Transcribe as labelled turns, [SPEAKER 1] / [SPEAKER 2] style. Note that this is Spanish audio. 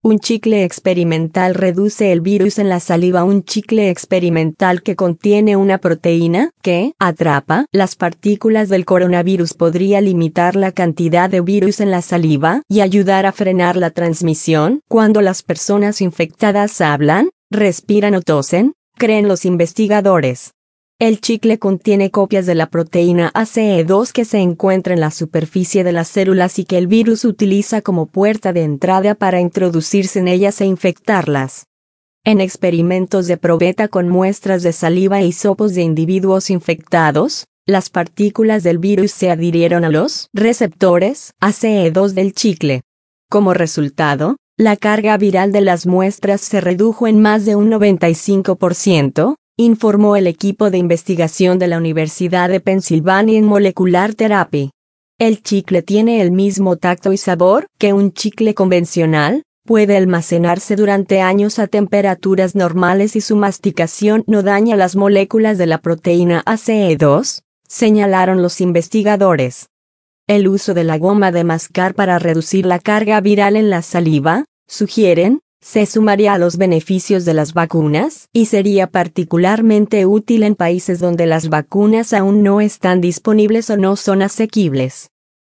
[SPEAKER 1] Un chicle experimental reduce el virus en la saliva. Un chicle experimental que contiene una proteína que atrapa las partículas del coronavirus podría limitar la cantidad de virus en la saliva y ayudar a frenar la transmisión. Cuando las personas infectadas hablan, respiran o tosen, creen los investigadores. El chicle contiene copias de la proteína ACE2 que se encuentra en la superficie de las células y que el virus utiliza como puerta de entrada para introducirse en ellas e infectarlas. En experimentos de probeta con muestras de saliva e hisopos de individuos infectados, las partículas del virus se adhirieron a los receptores ACE2 del chicle. Como resultado, la carga viral de las muestras se redujo en más de un 95%, informó el equipo de investigación de la Universidad de Pensilvania en Molecular Therapy. El chicle tiene el mismo tacto y sabor que un chicle convencional, puede almacenarse durante años a temperaturas normales y su masticación no daña las moléculas de la proteína ACE2, señalaron los investigadores. El uso de la goma de mascar para reducir la carga viral en la saliva, sugieren, se sumaría a los beneficios de las vacunas y sería particularmente útil en países donde las vacunas aún no están disponibles o no son asequibles.